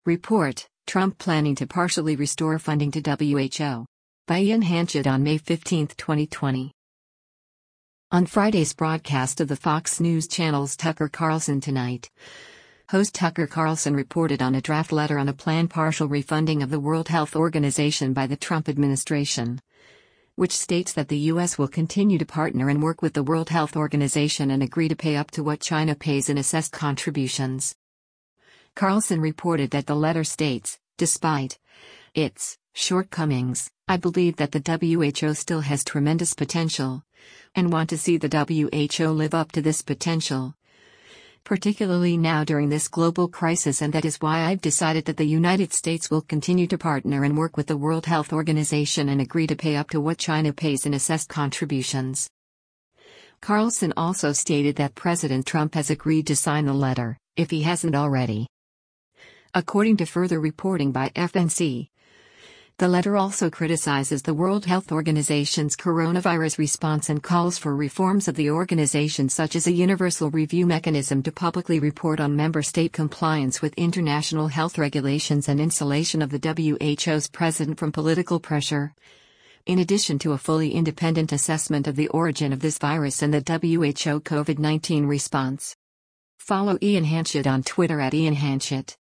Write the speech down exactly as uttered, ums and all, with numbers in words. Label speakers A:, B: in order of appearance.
A: Report, Trump planning to partially restore funding to W H O. By Ian Hanchett on May fifteenth, twenty twenty. On Friday's broadcast of the Fox News Channel's Tucker Carlson Tonight, host Tucker Carlson reported on a draft letter on a planned partial refunding of the World Health Organization by the Trump administration, which states that the U S will continue to partner and work with the World Health Organization and agree to pay up to what China pays in assessed contributions. Carlson reported that the letter states, despite its shortcomings, I believe that the W H O still has tremendous potential, and want to see the W H O live up to this potential, particularly now during this global crisis, and that is why I've decided that the United States will continue to partner and work with the World Health Organization and agree to pay up to what China pays in assessed contributions. Carlson also stated that President Trump has agreed to sign the letter, if he hasn't already. According to further reporting by F N C, the letter also criticizes the World Health Organization's coronavirus response and calls for reforms of the organization, such as a universal review mechanism to publicly report on member state compliance with international health regulations and insulation of the W H O's president from political pressure, in addition to a fully independent assessment of the origin of this virus and the W H O COVID nineteen response. Follow Ian Hanchett on Twitter at Ian Hanchett.